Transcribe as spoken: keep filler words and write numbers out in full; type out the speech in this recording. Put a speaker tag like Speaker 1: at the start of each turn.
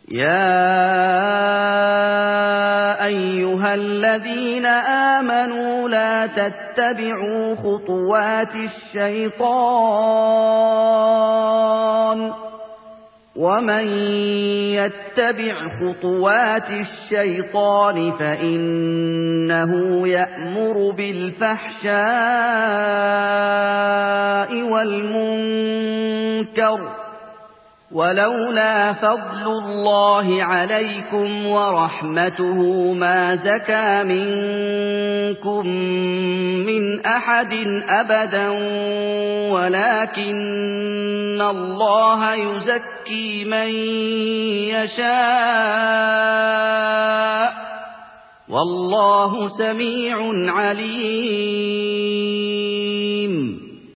Speaker 1: يا أيها الذين آمنوا لا تتبعوا خطوات الشيطان ومن يتبع خطوات الشيطان فإنه يأمر بالفحشاء والمنكر ولولا فضل الله عليكم ورحمته ما زكى منكم من أحد أبدا ولكن الله يزكي من يشاء والله سميع عليم.